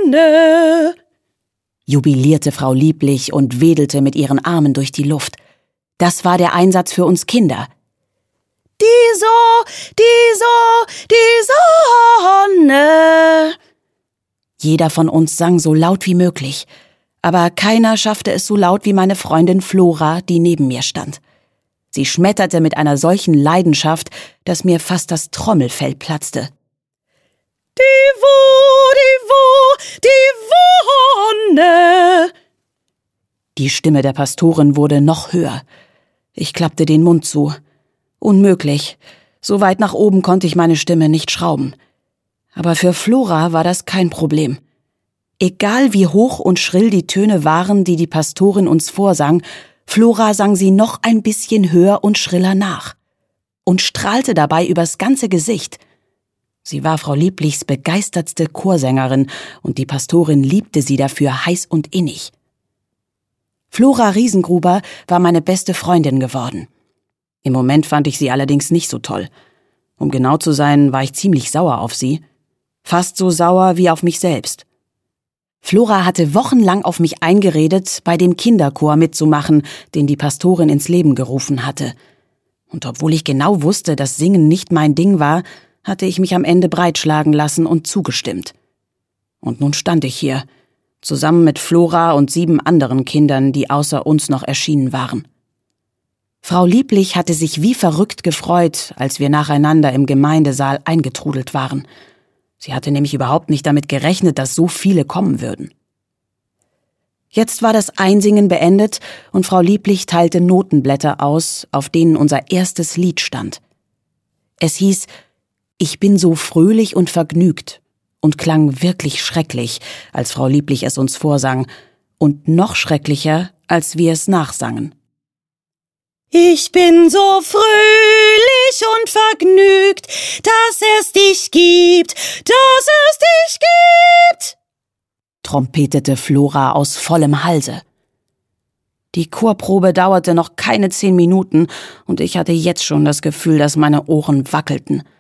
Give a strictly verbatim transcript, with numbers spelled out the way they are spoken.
Sonne, jubilierte Frau Lieblich und wedelte mit ihren Armen durch die Luft. Das war der Einsatz für uns Kinder. Die So, die So, die Sonne. Jeder von uns sang so laut wie möglich, aber keiner schaffte es so laut wie meine Freundin Flora, die neben mir stand. Sie schmetterte mit einer solchen Leidenschaft, dass mir fast das Trommelfell platzte. Die Wo, die Wo, die Wonne. Die Stimme der Pastorin wurde noch höher. Ich klappte den Mund zu. Unmöglich. So weit nach oben konnte ich meine Stimme nicht schrauben. Aber für Flora war das kein Problem. Egal wie hoch und schrill die Töne waren, die die Pastorin uns vorsang, Flora sang sie noch ein bisschen höher und schriller nach und strahlte dabei übers ganze Gesicht. Sie war Frau Lieblichs begeistertste Chorsängerin und die Pastorin liebte sie dafür heiß und innig. Flora Riesengruber war meine beste Freundin geworden. Im Moment fand ich sie allerdings nicht so toll. Um genau zu sein, war ich ziemlich sauer auf sie. Fast so sauer wie auf mich selbst. Flora hatte wochenlang auf mich eingeredet, bei dem Kinderchor mitzumachen, den die Pastorin ins Leben gerufen hatte. Und obwohl ich genau wusste, dass Singen nicht mein Ding war, hatte ich mich am Ende breitschlagen lassen und zugestimmt. Und nun stand ich hier, zusammen mit Flora und sieben anderen Kindern, die außer uns noch erschienen waren. Frau Lieblich hatte sich wie verrückt gefreut, als wir nacheinander im Gemeindesaal eingetrudelt waren. Sie hatte nämlich überhaupt nicht damit gerechnet, dass so viele kommen würden. Jetzt war das Einsingen beendet und Frau Lieblich teilte Notenblätter aus, auf denen unser erstes Lied stand. Es hieß »Ich bin so fröhlich und vergnügt« und klang wirklich schrecklich, als Frau Lieblich es uns vorsang, und noch schrecklicher, als wir es nachsangen. Ich bin so fröhlich und vergnügt, dass es dich gibt, dass es dich gibt, trompetete Flora aus vollem Halse. Die Chorprobe dauerte noch keine zehn Minuten und ich hatte jetzt schon das Gefühl, dass meine Ohren wackelten.